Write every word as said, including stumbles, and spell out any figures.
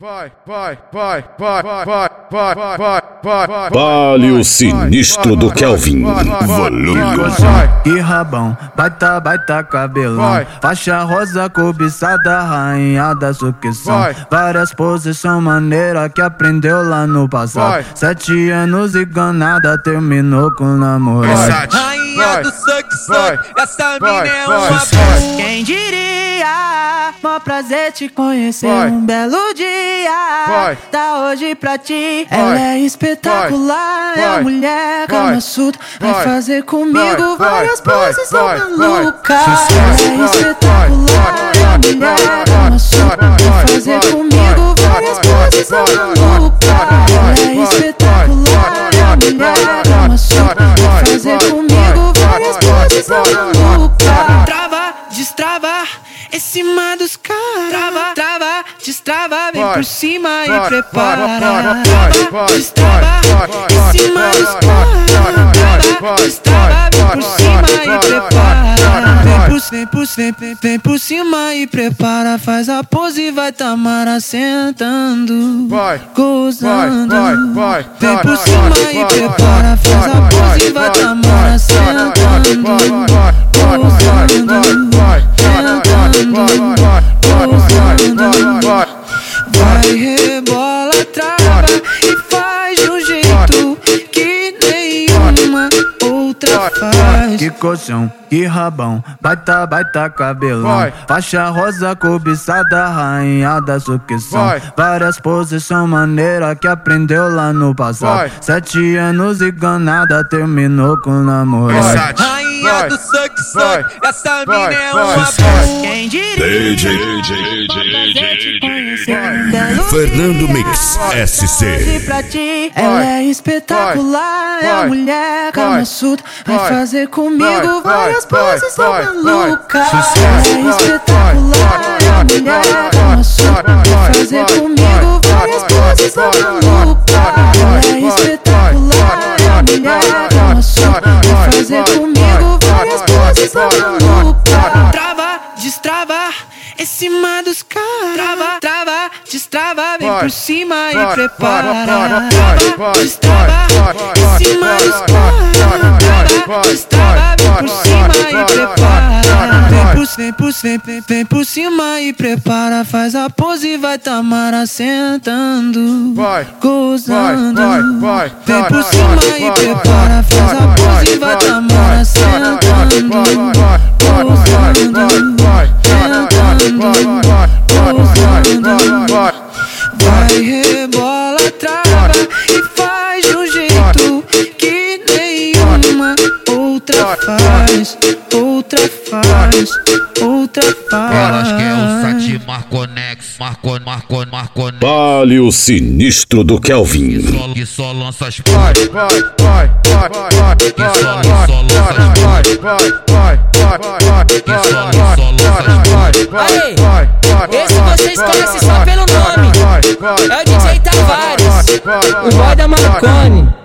Vai, vai, vai, vai, vai, vai, vai, vai, vai. Palio sinistro do Kelvin. Valendo. Que rabão, baita, baita cabelão. Faixa rosa cobiçada, rainha da sucção. Várias posições maneiras que aprendeu lá no passado. Sete anos e ganada, terminou com namorado. Rainha do suck suck, essa mina é uma boa. Quem diria, mó prazer te conhecer. Um belo dia tá hoje pra ti. Ela é espetacular, é a mulher Kama Sutra. Vai fazer comigo várias poses malucas. Ela é espetacular, é a mulher Kama Sutra. Vai fazer comigo várias poses malucas. Ela é espetacular, é a mulher Kama Sutra. Vai fazer comigo várias poses malucas. Trava, destrava, em cima dos caras. Trava, trava, destrava, vem por cima e prepara. Trava, destrava, em cima dos caras. Trava, destrava, vem por cima e prepara. Vem por, vem por, vem, vem, vem por cima e prepara. Faz a pose e vai Tamara sentando, gozando. Vem por cima e prepara. Faz a pose e vai Tamara sentando, gozando. Vai, rebola, trava e faz de um jeito que nenhuma outra faz. Que colchão, que rabão, baita, baita cabelão. Faixa rosa cobiçada, rainha da sucção. Várias posições maneiras que aprendeu lá no passado. Sete anos e ganada, terminou com namorado. Rainha do suck suck, essa mina é uma boa. Quem diria, D J, D J, D J, Fernando Mix S C. ela é espetacular, é a mulher Kama Sutra. Vai fazer comigo várias poses malucas. Ela é espetacular, é a mulher Kama Sutra. Vai fazer comigo várias poses malucas. Ela é espetacular, é a mulher Kama Sutra. Vai fazer comigo várias poses malucas. Trava, destrava, em cima dos caras. Trava, trava, destrava, vem por cima e prepara. Trava, destrava, em cima dos caras. Trava, destrava, vem por cima e prepara. Vem por, vem por, vem, vem, vem por cima e prepara. Faz a pose e vai Tamara sentando, gozando. Vem por cima e prepara. Faz a pose e vai Tamara sentando, gozando. Vai, rebola, trava e faz de um jeito que nenhuma outra faz. Outra faz, outra faz. Elas querem o Sati Marconex, Marco, Marco, Marconex. Palio sinistro do Kelvin. Que só, que só lança as vai, vai, vai, vai, vai. Que só, só lança as vai, vai, vai, vai. Que só, só lança as vai. Aí, esse vocês conhecem só pelo nome. É o D J Tavares, o boy da Marconi.